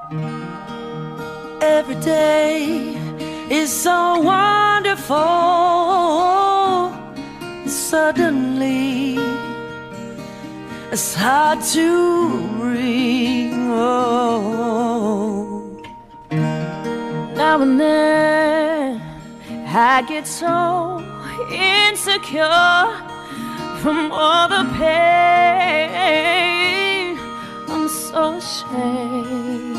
Every day is so wonderful. Suddenly it's hard to breathe. Oh. Now and then I get so insecure from all the pain. I'm so ashamed,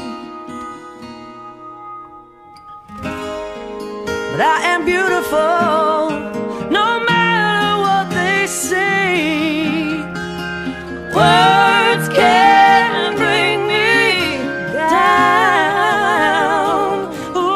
but I am beautiful, no matter what they say. Words can't bring me down.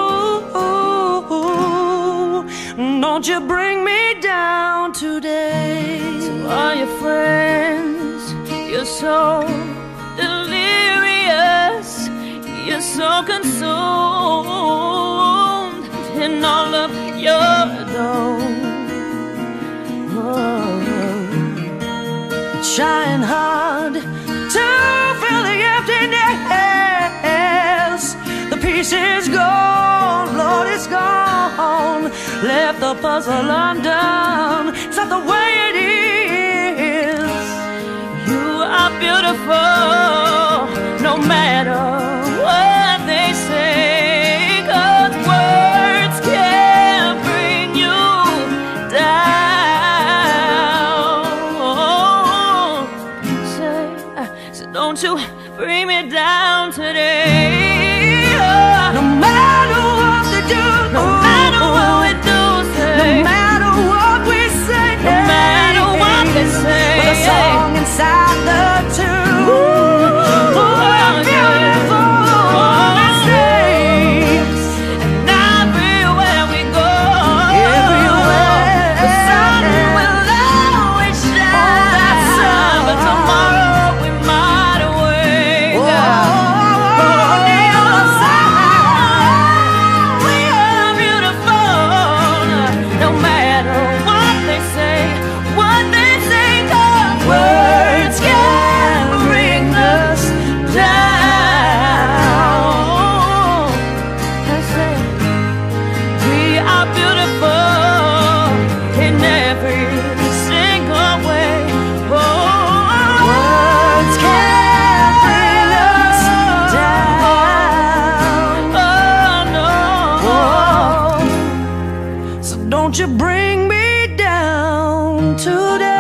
Ooh, don't you bring me down today. To all your friends, you're so delirious, you're so consumed in all of your dome. Trying hard to fill the emptiness. The piece is gone, Lord, it's gone. Left the puzzle undone. It's not the way it is. You are beautiful, no matter what they say. 'Cause words can't bring you down. So don't you bring me down today. No matter what they do, no matter what we do, say, no matter what we say, no matter what they say, with a song inside the tune. We're beautiful mistakes, and everywhere we go, everywhere the sun will always shine. That sun, but tomorrow we might wake up on the other side. We are beautiful, no matter what they say, what they say. 'Cause words can bring us down. I say we are beautiful in every single way. Oh, words can bring us down. Oh no. So don't you bring me down today.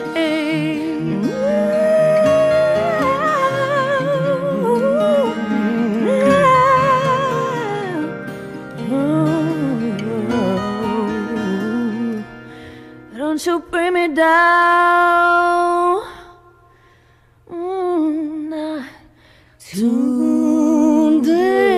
Don't you bring me down. Not today.